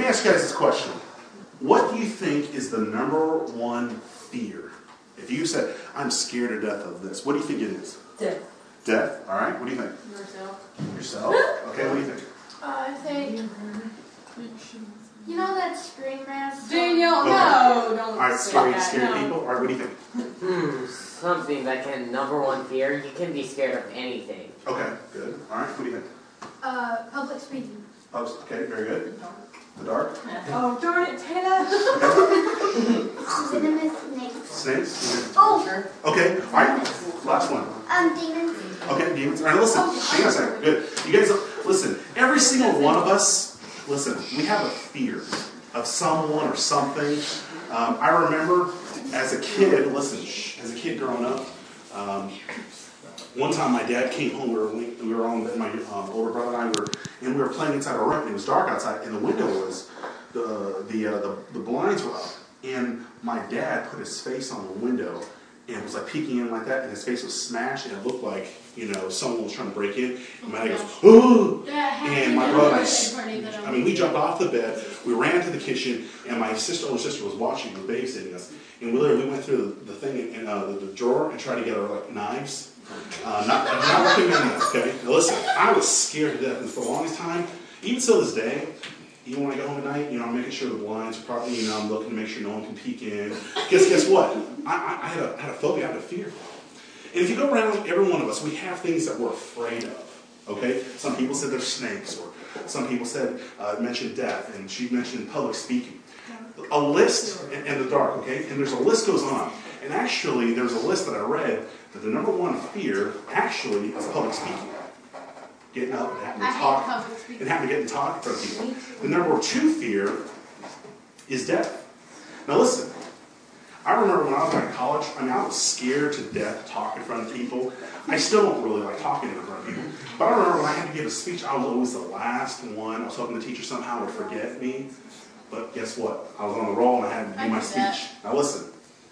me ask you guys this question. What do you think is the number one fear? If you said, I'm scared to death of this, what do you think it is? Death. Death? All right. What do you think? Yourself. Yourself? Okay, what do you think? I think, you know that Scream mask? Daniel, Okay. no, don't All right, say scary that, no. people. All right, what do you think? Something that can, number one fear, you can be scared of anything. Okay, good. All right, what do you think? Public speaking. Oh, okay, very good. The dark? Oh, darn it, Taylor. Venomous snakes. Snakes? Oh, Okay, all right. Last one. demons. Okay, demons. All right, listen. Hang on a second. Good. You guys, listen. Every single one of us, listen, we have a fear of someone or something. I remember as a kid, listen, as a kid growing up, one time my dad came home, we were on, my older brother and I we were playing inside our room, and it was dark outside, and the window was, the blinds were up, and my dad put his face on the window, and was like peeking in like that, and his face was smashed, and it looked like, someone was trying to break in, and my dad goes, "Ooh!" And my brother and I we jumped off the bed, we ran to the kitchen, and my older sister was watching, was babysitting us, and we went through the thing in the drawer and tried to get our knives. Not recommending that, okay? Now listen, I was scared to death, and for the longest time, even till this day, even when I go home at night, I'm making sure the blinds are properly, I'm looking to make sure no one can peek in. Guess what? I had a phobia, I had a fear. And if you go around, every one of us, we have things that we're afraid of, okay? Some people said they're snakes, or some people said, mentioned death, and she mentioned public speaking. A list, and the dark, okay? And there's a list goes on. And actually, there's a list that I read that the number one fear actually is public speaking. Getting up and having to talk, and having to get and talk in front of people. The number two fear is death. Now listen, I remember when I was in college, I was scared to death to talk in front of people. I still don't really like talking in front of people. But I remember when I had to give a speech, I was always the last one. I was hoping the teacher somehow would forget me. But guess what? I was on the roll and I had to do my speech. Now listen.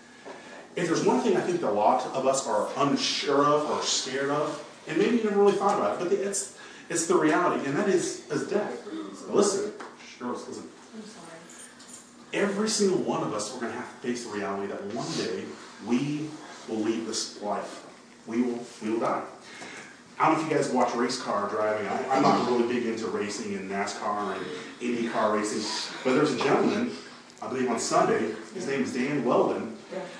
If there's one thing I think that a lot of us are unsure of or scared of, and maybe you never really thought about it, but it's the reality, and that is death. Now listen, listen. I'm sorry. Every single one of us are going to have to face the reality that one day we will leave this life. We will die. I don't know if you guys watch race car driving. I'm not really big into racing and NASCAR and IndyCar racing, but there's a gentleman, I believe on Sunday, his name is Dan Weldon,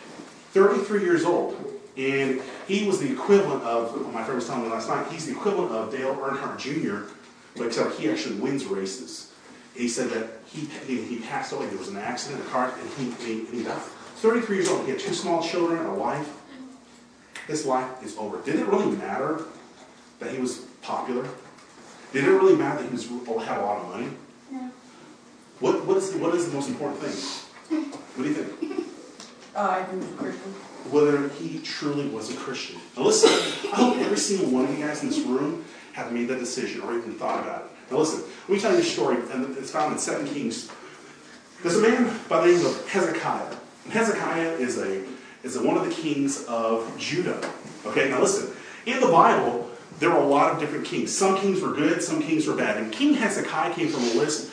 33 years old, and he was the equivalent of, my friend was telling me last night, he's the equivalent of Dale Earnhardt Jr., but except he actually wins races. He said that he passed away, there was an accident, a car, and he died. 33 years old, he had 2 small children, a wife. His life is over. Did it really matter that he was popular? Did it really matter that he had a lot of money? No. What is the most important thing? What do you think? I think he's a Christian. Whether he truly was a Christian. Now listen, I hope every single one of you guys in this room have made that decision or even thought about it. Now listen, let me tell you a story, and it's found in 2 Kings. There's a man by the name of Hezekiah. And Hezekiah is one of the kings of Judah. Okay, now listen, in the Bible, there were a lot of different kings. Some kings were good, some kings were bad. And King Hezekiah came from a list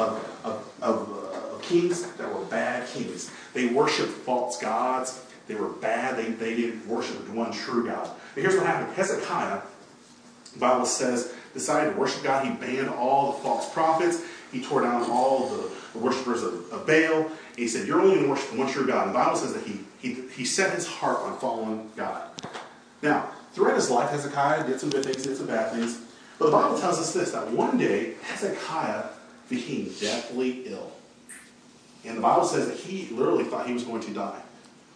of kings that were bad kings. They worshipped false gods. They were bad. They didn't worship the one true God. But here's what happened. Hezekiah, the Bible says, decided to worship God. He banned all the false prophets. He tore down all the worshipers of Baal. And he said, you're only going to worship the one true God. And the Bible says that he set his heart on following God. Now, throughout his life, Hezekiah did some good things, did some bad things. But the Bible tells us this, that one day, Hezekiah became deathly ill. And the Bible says that he literally thought he was going to die.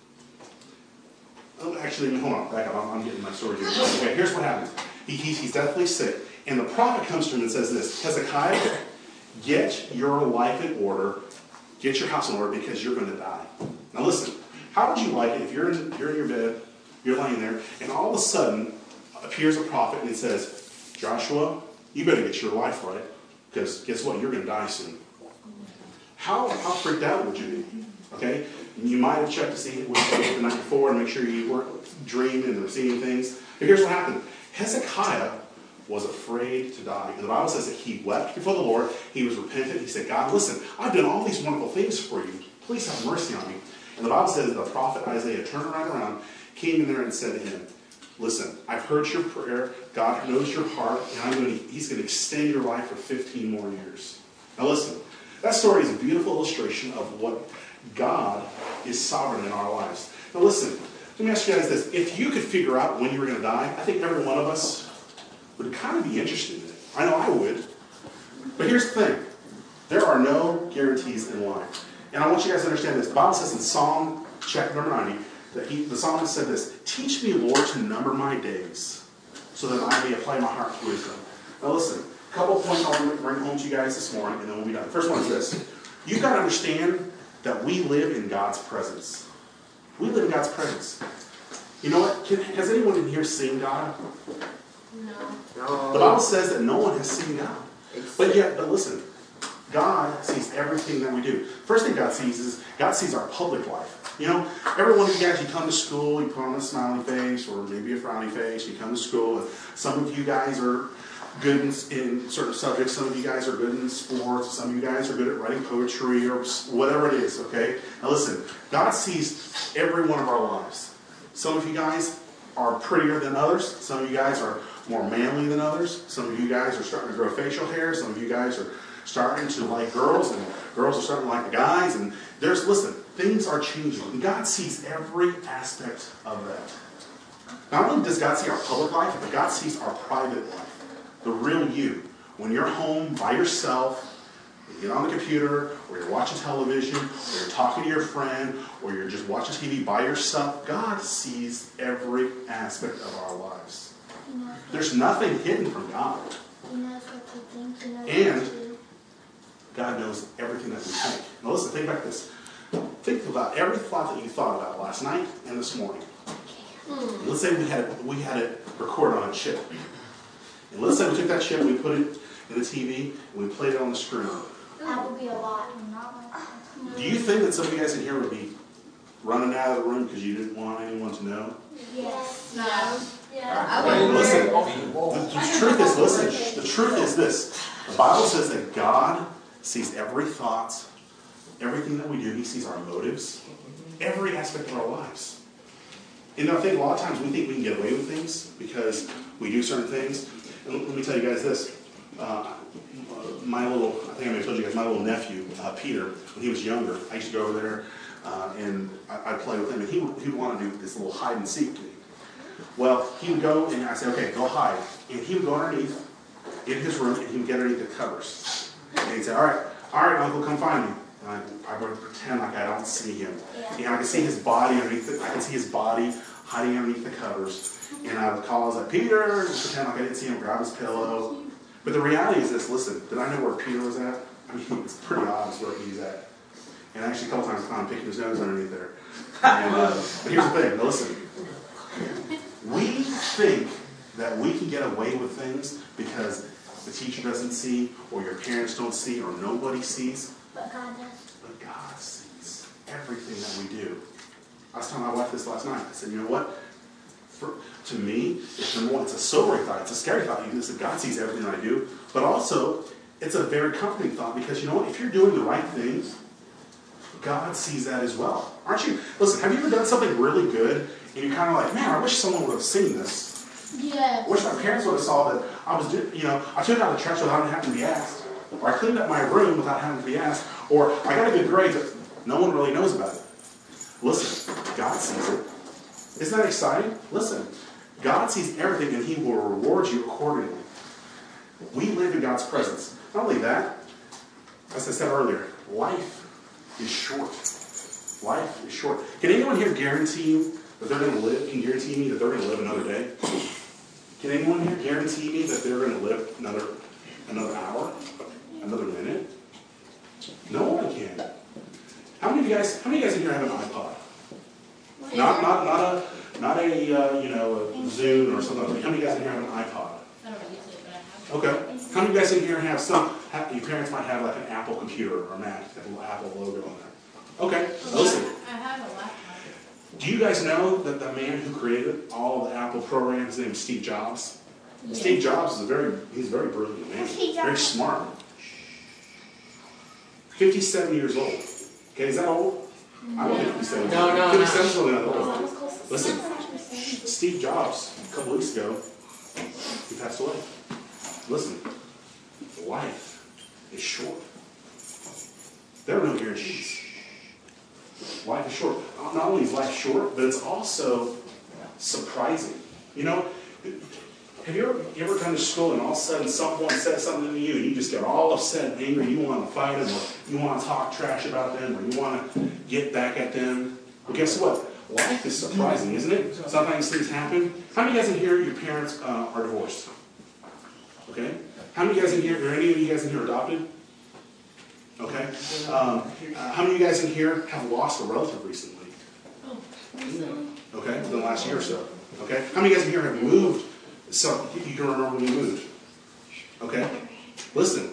Oh, actually, hold on, back up. I'm getting my story here. Okay, here's what happens. He's deathly sick. And the prophet comes to him and says this, Hezekiah, get your life in order. Get your house in order because you're going to die. Now listen, how would you like it if you're in your bed, you're laying there, and all of a sudden appears a prophet and it says, Joshua, you better get your life right because guess what? You're going to die soon. How freaked out would you be? Okay? You might have checked to see what you did the night before and make sure you weren't dreaming and receiving things. But here's what happened. Hezekiah was afraid to die. And the Bible says that he wept before the Lord. He was repentant. He said, God, listen, I've done all these wonderful things for you. Please have mercy on me. And the Bible says that the prophet Isaiah turned right around, came in there and said to him, listen, I've heard your prayer. God knows your heart, and he's going to extend your life for 15 more years. Now listen, that story is a beautiful illustration of what God is sovereign in our lives. Now listen, let me ask you guys this. If you could figure out when you were going to die, I think every one of us would kind of be interested in it. I know I would. But here's the thing. There are no guarantees in life. And I want you guys to understand this. The Bible says in Psalm chapter number 90, that the psalmist said this, teach me, Lord, to number my days, so that I may apply my heart to wisdom. Now listen, a couple of points I want to bring home to you guys this morning, and then we'll be done. The first one is this. You've got to understand that we live in God's presence. We live in God's presence. You know what? Has anyone in here seen God? No. The Bible says that no one has seen God. But listen, God sees everything that we do. First thing God sees is God sees our public life. You know, every one of you guys, you come to school, you put on a smiley face or maybe a frowny face. You come to school, and some of you guys are good in certain subjects. Some of you guys are good in sports. Some of you guys are good at writing poetry or whatever it is, okay? Now listen, God sees every one of our lives. Some of you guys are prettier than others. Some of you guys are more manly than others. Some of you guys are starting to grow facial hair. Some of you guys are starting to like girls, and girls are starting to like the guys. And listen, things are changing. And God sees every aspect of that. Not only does God see our public life, but God sees our private life. The real you. When you're home by yourself, you get on the computer, or you're watching television, or you're talking to your friend, or you're just watching TV by yourself, God sees every aspect of our lives. There's nothing hidden from God. And God knows everything that we think. Now listen, think about this. Think about every thought that you thought about last night and this morning. And let's say we had it recorded on a chip. And let's say we took that chip and we put it in the TV and we played it on the screen. That would be a lot. Do you think that some of you guys in here would be running out of the room because you didn't want anyone to know? Yes. No. Yeah. Listen, the truth is, listen, the truth is this. The Bible says that God sees every thought, everything that we do. He sees our motives, every aspect of our lives. And I think a lot of times we think we can get away with things because we do certain things. And let me tell you guys this. I think I may have told you guys, my little nephew, Peter, when he was younger, I used to go over there and I'd play with him, and he would want to do this little hide and seek game. Well, he would go, and I'd say, okay, go hide. And he would go underneath in his room, and he would get underneath the covers. And he'd say, all right, Uncle, come find me. And I would pretend like I don't see him. And I could see his body underneath I could see his body hiding underneath the covers. And I would call, I was like, Peter, and pretend like I didn't see him, grab his pillow. But the reality is this, listen, did I know where Peter was at? I mean, it's pretty obvious where he's at. And actually, a couple times I found him picking his nose underneath there. And, but here's the thing, now listen. We think that we can get away with things because the teacher doesn't see, or your parents don't see, or nobody sees. But God does. But God sees everything that we do. I was telling my wife this last night. I said, you know what? To me, it's a sobering thought. It's a scary thought. Listen, God sees everything I do. But also, it's a very comforting thought because, you know what? If you're doing the right things, God sees that as well. Aren't you? Listen, have you ever done something really good and you're kind of like, man, I wish someone would have seen this. Yes. I wish my parents would have saw that I was doing, I took out the trash without having to be asked. Or I cleaned up my room without having to be asked. Or I got a good grade, but no one really knows about it. Listen, God sees it. Isn't that exciting? Listen, God sees everything and He will reward you accordingly. We live in God's presence. Not only that, as I said earlier, life is short. Life is short. Can anyone here guarantee that they're going to live? Can guarantee me that they're going to live another day? Can anyone here guarantee me that they're going to live another hour, another minute? No one can. How many of you guys in here have an iPod? Not a Zune or something like that. How many of you guys in here have an iPod? I don't use it, but I have. Okay. How many of you guys in here have your parents might have like an Apple computer or a Mac, that little Apple logo on there? Okay. Listen. I have a laptop. Do you guys know that the man who created all the Apple programs, his name is Steve Jobs? Steve Jobs is he's a very brilliant man. Very smart. 57 years old. Okay, is that old? I don't think 57 years old. No. 57 is only not old. Listen, Steve Jobs, a couple weeks ago, he passed away. Listen, life is short. There are no guarantees. Life is short. Not only is life short, but it's also surprising. You know, have you ever come to school and all of a sudden someone says something to you and you just get all upset and angry, you want to fight them, or you want to talk trash about them, or you want to get back at them? Well, guess what? Life is surprising, isn't it? Sometimes things happen. How many guys in here, your parents are divorced? Okay? How many guys in here, or any of you guys in here adopted? Okay? How many of you guys in here have lost a relative recently? Okay? Within the last year or so. Okay? How many guys in here have moved? So you can remember when you moved. Okay? Listen.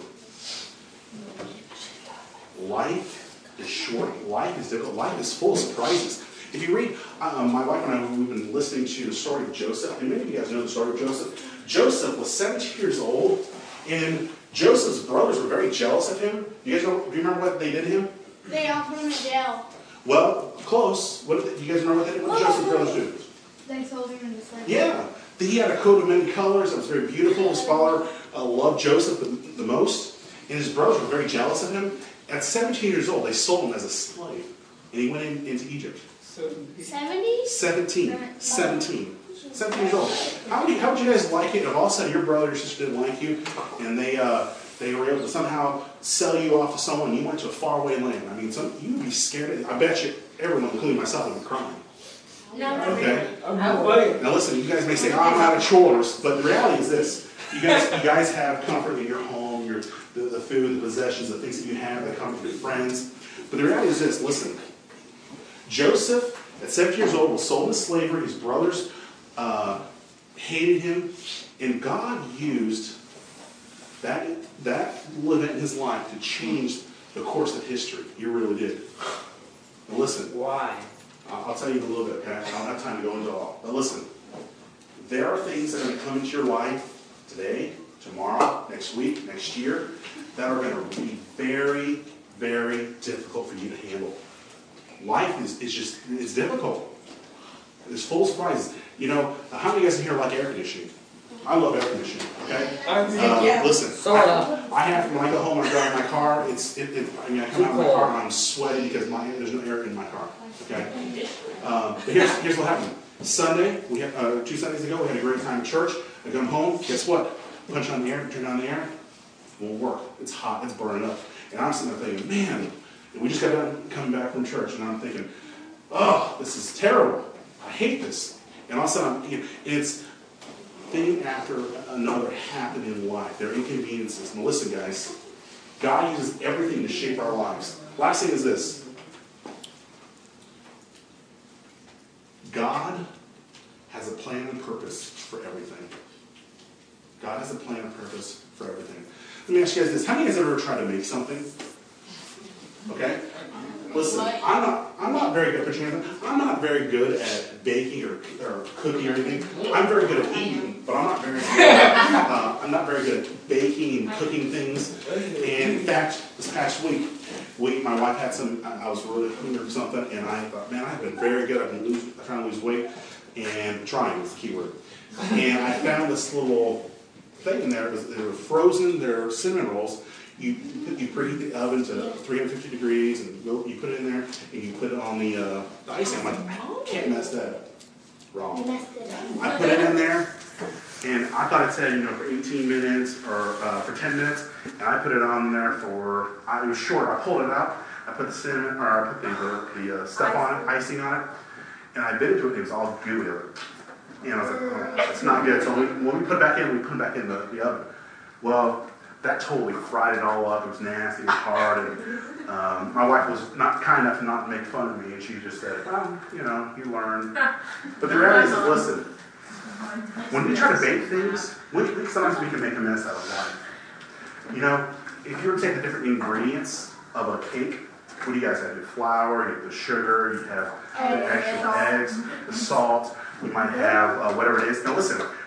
Life is short. Life is difficult. Life is full of surprises. If you read, my wife and I, we've been listening to the story of Joseph, and many of you guys know the story of Joseph. Joseph was 17 years old, and Joseph's brothers were very jealous of him. Do you remember what they did to him? They all put him in jail. Well, close. Do you guys remember what they did? What did Joseph's brothers do? They sold him into slavery. Yeah. He had a coat of many colors that was very beautiful. His father loved Joseph the most, and his brothers were very jealous of him. At 17 years old, they sold him as a slave, and he went into Egypt. 70? 17 years old. How would you guys like it if all of a sudden your brother or sister didn't like you, and they were able to somehow sell you off to someone, and you went to a faraway land? I mean, you would be scared. I bet you everyone, including myself, would be crying. No. Okay. Now listen, you guys may say, "Oh, I'm out of chores," but the reality is this: you guys have comfort in your home, the food, the possessions, the things that you have, the comfort of your friends. But the reality is this: listen, Joseph, at 17 years old, was sold into slavery. His brothers hated him, and God used that event in his life to change the course of history. He really did. Now listen. Why? I'll tell you in a little bit, okay? I don't have time to go into all. But listen, there are things that are going to come into your life today, tomorrow, next week, next year, that are going to be very, very difficult for you to handle. Life is difficult. It's full of surprises. You know, how many of you guys in here like air conditioning? I love air conditioning, okay? Listen, I have, when I go home and I drive my car, I come out of my car and I'm sweaty because there's no air in my car, okay? But here's what happened. Sunday, 2 Sundays ago, we had a great time at church. I come home, guess what? Punch on the air, turn on the air, won't work. It's hot, it's burning up. And I'm sitting there thinking, man, we just got done coming back from church, and I'm thinking, oh, this is terrible. I hate this. And all of a sudden, I'm thinking, it's thing after another happening in life. There are inconveniences. Now listen, guys. God uses everything to shape our lives. Last thing is this. God has a plan and purpose for everything. God has a plan and purpose for everything. Let me ask you guys this. How many of you guys ever tried to make something? Okay? Listen, I'm not very good, I'm not very good at baking or cooking or anything. I'm very good at eating, but I'm not very good at baking and cooking things. And in fact, this past week, my wife had I was really hungry for something, and I thought, man, I've been very good. I've been trying to lose weight, and trying is the key word. And I found this little thing in there. They were frozen. They're cinnamon rolls. You preheat the oven to 350 degrees, and you put it in there, and you put it on the icing. I'm like, I can't mess that up. Wrong. You messed it up. I put it in there, and I thought it said, for 18 minutes or for 10 minutes, and I put it on there for, it was short. I pulled it out, I put the cinnamon, or I put the stuff on it, icing on it, and I bit into it, and it was all gooey. And I was like, oh, it's not good. So when we put it back in, the oven. Well, that totally fried it all up. It was nasty, it was hard, and my wife was not kind enough to not make fun of me, and she just said, well, you learn. But the reality is, listen, when we try to bake things, sometimes we can make a mess out of life. If you were to take the different ingredients of a cake, what do you guys have? You have flour, you have the sugar, you have the actual eggs, the salt, you might have whatever it is. Now listen,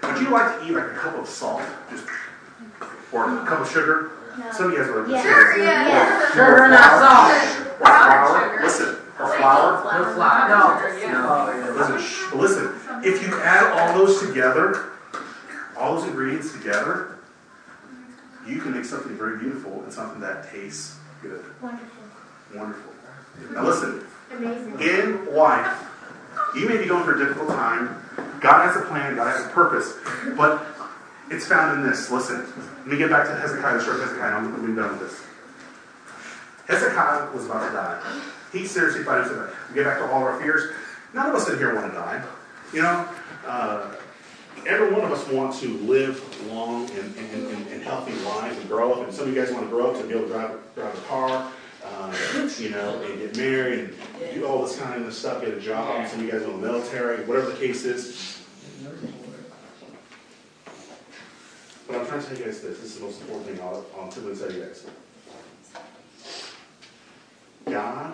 Would you like to eat like a cup of salt? Just, or a cup of sugar? No. Some of you guys would like Yeah. sugar. Yeah. Sugar, not salt. Or flour. Listen, or flour. No flour. No. Listen, if you add all those together, all those ingredients together, you can make something very beautiful and something that tastes good. Wonderful. Wonderful. Now listen, Amazing. in life, you may be going through a difficult time. God has a plan, God has a purpose, but it's found in this. Listen, let me get back to Hezekiah, the story of Hezekiah, and I'm going to be done with this. Hezekiah was about to die. He seriously thought he was going to die. We get back to all our fears. None of us in here want to die. You know, every one of us want to live long and healthy lives and grow up. And some of you guys want to grow up to be able to drive a car, you know, and get married and do all this kind of stuff, get a job. Some of you guys want the military, whatever the case is. But I'm trying to tell you guys this. This is the most important thing I'll typically tell you guys. God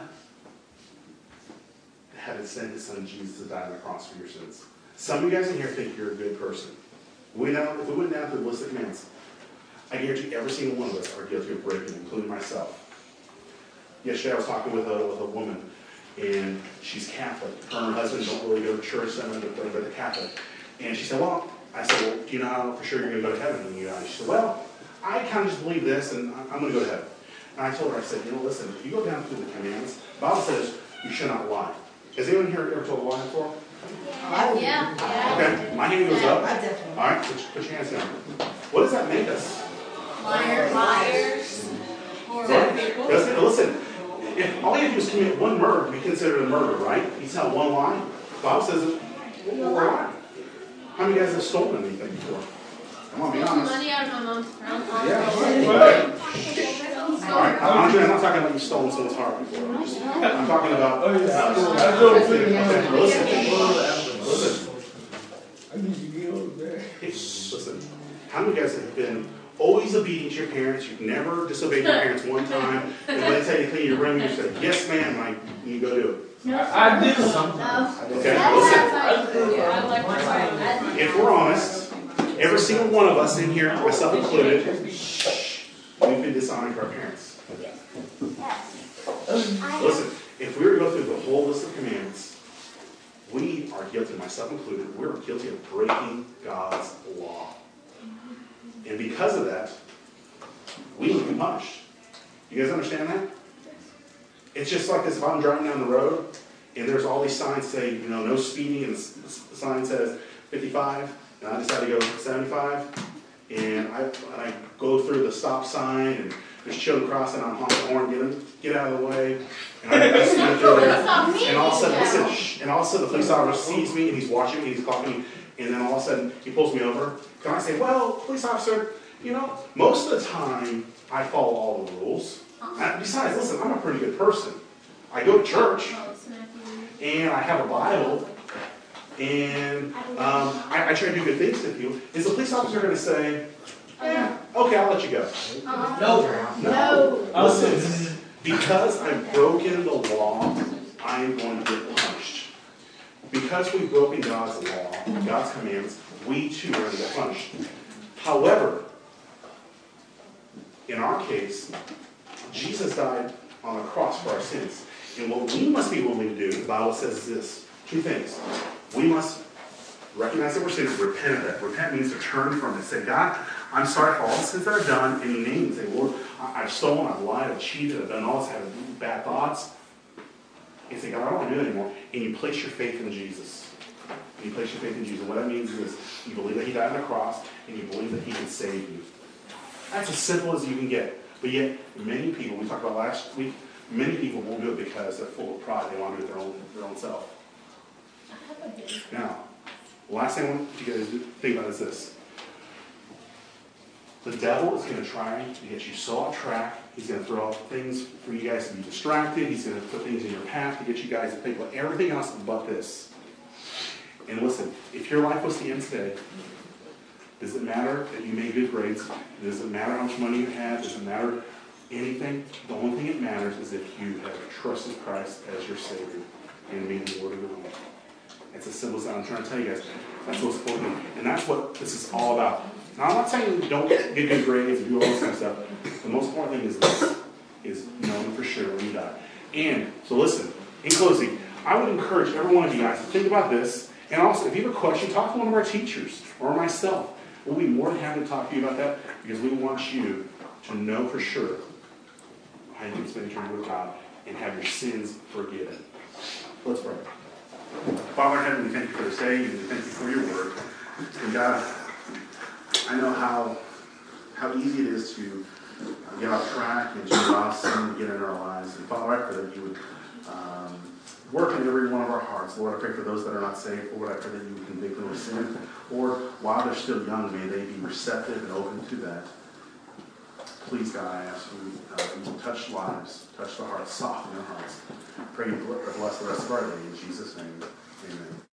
had to send his son Jesus to die on the cross for your sins. Some of you guys in here think you're a good person. If we went down through the list of commands, I guarantee every single one of us are guilty of breaking, including myself. Yesterday I was talking with a woman, and she's Catholic. Her and her husband don't really go to church, but they're Catholic. And she said, I said, well, do you know how for sure you're going to go to heaven? And she said, well, I kind of just believe this, and I'm going to go to heaven. And I told her, I said, listen, if you go down through the commandments, the Bible says you should not lie. Has anyone here ever told a lie before? Yeah. Okay, my hand goes up. I definitely. All right, put your hands down. What does that make us? Liars. Listen, if all you have to do is commit one murder to be considered a murder, right? You tell one lie. The Bible says we're lying. How many guys have stolen anything before? Come on, be honest. Money out of my mom's account. Yeah. All right, I'm not talking about you stolen someone's heart before. I'm talking about. Listen. How many guys have been always obedient to your parents? You've never disobeyed your parents one time. And when they tell you to clean your room, you say, "Yes, ma'am," and you go do it. No. I did sometimes. Okay, listen. If we're honest, every single one of us in here, myself included, we've been dishonoring to our parents. Listen, if we were to go through the whole list of commandments, we are guilty, myself included, we're guilty of breaking God's law. And because of that, we will be punished. You guys understand that? It's just like this, if I'm driving down the road, and there's all these signs say, no speeding, and the sign says 55, and I decide to go 75, and I go through the stop sign, and there's children crossing, I'm honking the horn, get out of the way, and I speed through there, and all of a sudden, listen, and all of a sudden the police officer sees me, and he's watching me, and he's clocking me, and then all of a sudden he pulls me over. Can I say, well, police officer, most of the time I follow all the rules. Besides, listen, I'm a pretty good person. I go to church, and I have a Bible, and I try to do good things to people. Is the police officer going to say, yeah, okay, I'll let you go? No. Listen, because I've broken the law, I am going to get punished. Because we've broken God's law, God's commandments, we too are going to get punished. However, in our case, Jesus died on the cross for our sins. And what we must be willing to do, the Bible says this, two things. We must recognize that we're sinners, repent of that. Repent means to turn from it. Say, God, I'm sorry for all the sins that I've done. And you name it. Say, Lord, I've stolen, I've lied, I've cheated, I've done all this, I've had bad thoughts. And say, God, I don't want to do it anymore. And you place your faith in Jesus. And you place your faith in Jesus. And what that means is you believe that he died on the cross, and you believe that he can save you. That's as simple as you can get. But yet, many people, we talked about last week, many people won't do it because they're full of pride. They want to do it their own self. Now, the last thing I want you guys to think about is this. The devil is going to try to get you so off track. He's going to throw out things for you guys to be distracted. He's going to put things in your path to get you guys to think about everything else but this. And listen, if your life was to end today, does it matter that you made good grades? Does it matter how much money you have? Does it matter anything? The only thing that matters is if you have trusted Christ as your Savior and made the Lord of your life. It's as simple as that. I'm trying to tell you guys, that's what's important. And that's what this is all about. Now, I'm not saying don't get good grades and do all this kind of stuff. The most important thing is this, is knowing for sure when you die. And, so listen, in closing, I would encourage every one of you guys to think about this. And also, if you have a question, talk to one of our teachers or myself. We'll be more than happy to talk to you about that because we want you to know for sure how you can spend eternity with God and have your sins forgiven. Let's pray. Father in heaven, we thank you for this day and we thank you for your word. And God, I know how easy it is to get off track and to allow sin to get in our lives. And Father, I pray that you would work in every one of our hearts. Lord, I pray for those that are not saved. Lord, I pray that you would convict them of sin. Lord, while they're still young, may they be receptive and open to that. Please, God, I ask you to touch lives, touch the hearts, soften their hearts. Pray you bless the rest of our day. In Jesus' name, amen.